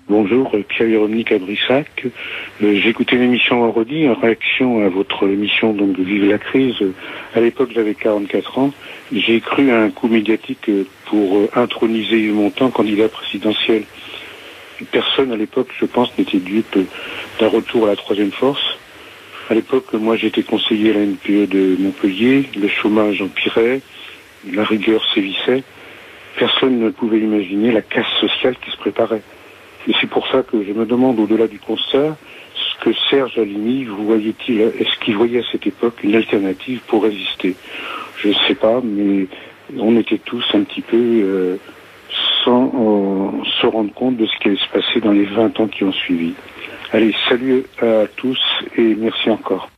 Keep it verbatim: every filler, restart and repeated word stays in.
Bonjour, Pierre-Véronique à Brissac. Euh, j'ai écouté l'émission vendredi en réaction à votre émission donc de Vive la crise. À l'époque, j'avais quarante-quatre ans. J'ai cru à un coup médiatique pour euh, introniser Yves Montand candidat présidentiel. Personne à l'époque, je pense, n'était dupe d'un retour à la troisième force. À l'époque, moi, j'étais conseiller à la N P E de Montpellier. Le chômage empirait, la rigueur sévissait. Personne ne pouvait imaginer la casse sociale qui se préparait. Et c'est pour ça que je me demande, au-delà du constat, ce que Serge Alimi, vous voyez-t-il, est-ce qu'il voyait à cette époque une alternative pour résister? Je ne sais pas, mais on était tous un petit peu euh, sans euh, se rendre compte de ce qui allait se passer dans les vingt ans qui ont suivi. Allez, salut à tous et merci encore.